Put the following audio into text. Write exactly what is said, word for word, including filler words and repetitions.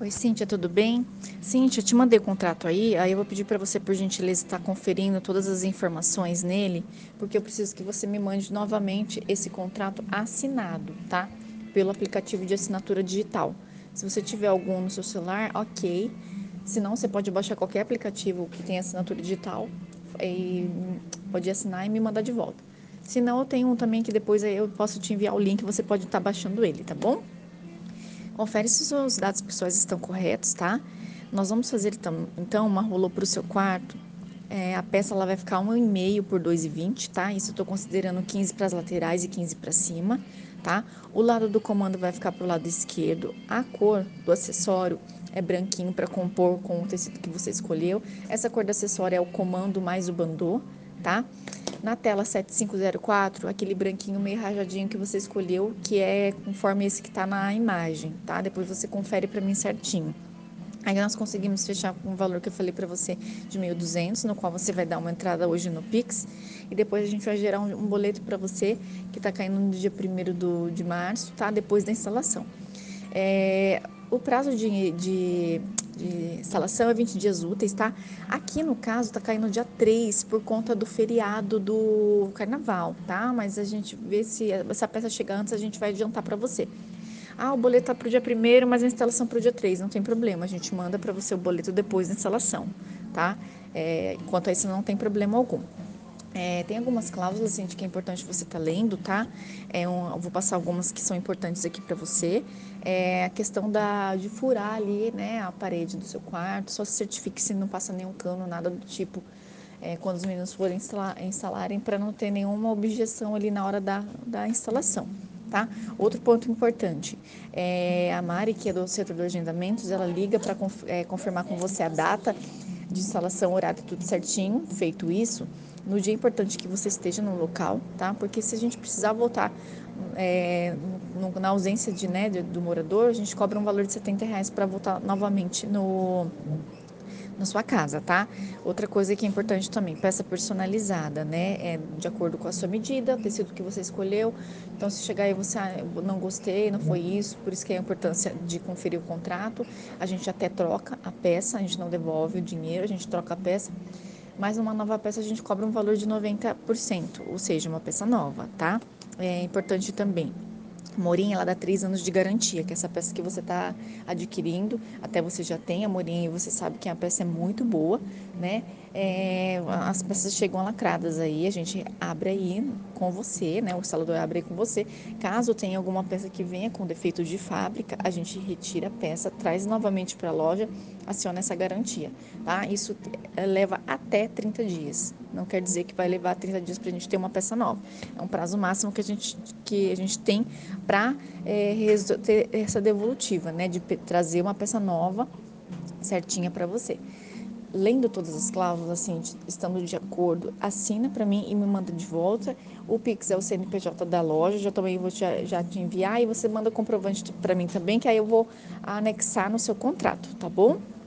Oi, Cíntia, tudo bem? Cíntia, eu te mandei o contrato aí, aí eu vou pedir para você, por gentileza, estar conferindo todas as informações nele, porque eu preciso que você me mande novamente esse contrato assinado, tá? Pelo aplicativo de assinatura digital. Se você tiver algum no seu celular, ok. Se não, você pode baixar qualquer aplicativo que tenha assinatura digital e pode assinar e me mandar de volta. Se não, eu tenho um também que depois aí eu posso te enviar o link, você pode estar baixando ele, tá bom? Confere se os seus dados pessoais estão corretos, tá? Nós vamos fazer então uma rolô para o seu quarto. É, a peça ela vai ficar um e meio por dois e vinte, tá? Isso eu estou considerando quinze para as laterais e quinze para cima, tá? O lado do comando vai ficar para o lado esquerdo. A cor do acessório é branquinho para compor com o tecido que você escolheu. Essa cor do acessório é o comando mais o bandô, tá? Na tela sete cinco zero quatro, aquele branquinho meio rajadinho que você escolheu, que é conforme esse que está na imagem, tá? Depois você confere para mim certinho. Aí nós conseguimos fechar com o valor que eu falei para você de mil e duzentos, no qual você vai dar uma entrada hoje no Pix, e depois a gente vai gerar um, um boleto para você, que está caindo no dia primeiro do, de março, tá? Depois da instalação. É, o prazo de, de, de instalação é vinte dias úteis, tá? Aqui no caso está caindo dia três por conta do feriado do carnaval, tá? Mas a gente vê se essa peça chegar antes, a gente vai adiantar para você. Ah, o boleto tá pro dia primeiro, mas a instalação pro dia três, não tem problema, a gente manda para você o boleto depois da instalação, tá? É, enquanto a isso não tem problema algum. É, tem algumas cláusulas, gente, que é importante você estar tá lendo, tá? É um, eu vou passar algumas que são importantes aqui para você. É a questão da, de furar ali, né, a parede do seu quarto. Só se certifique se não passa nenhum cano, nada do tipo, é, quando os meninos forem instalar, instalarem, para não ter nenhuma objeção ali na hora da, da instalação, tá? Outro ponto importante, é a Mari, que é do setor de agendamentos, ela liga para conf, é, confirmar com você a data de instalação, horário, tudo certinho. Feito isso, no dia importante que você esteja no local, tá? Porque se a gente precisar voltar é, no, na ausência de, né, de, do morador, a gente cobra um valor de setenta reais para voltar novamente no na sua casa, tá? Outra coisa que é importante também, peça personalizada, né? É de acordo com a sua medida, o tecido que você escolheu. Então, se chegar aí você, ah, eu não gostei, não foi isso, por isso que é a importância de conferir o contrato. A gente até troca a peça, a gente não devolve o dinheiro, a gente troca a peça. Mas uma nova peça a gente cobra um valor de noventa por cento, ou seja, uma peça nova, tá? É importante também. Morinha, ela dá três anos de garantia, que é essa peça que você está adquirindo, até você já tem a Morinha e você sabe que a peça é muito boa, né? É, as peças chegam lacradas aí, a gente abre aí com você, né? O instalador abre aí com você. Caso tenha alguma peça que venha com defeito de fábrica, a gente retira a peça, traz novamente para a loja, aciona essa garantia, tá? Isso leva até trinta dias. Não quer dizer que vai levar trinta dias para a gente ter uma peça nova. É um prazo máximo que a gente, que a gente tem para é, ter essa devolutiva, né? De trazer uma peça nova certinha para você. Lendo todas as cláusulas, assim, estando de acordo, assina para mim e me manda de volta. O Pix é o C N P J da loja, já também vou te, já te enviar e você manda comprovante para mim também, que aí eu vou anexar no seu contrato, tá bom?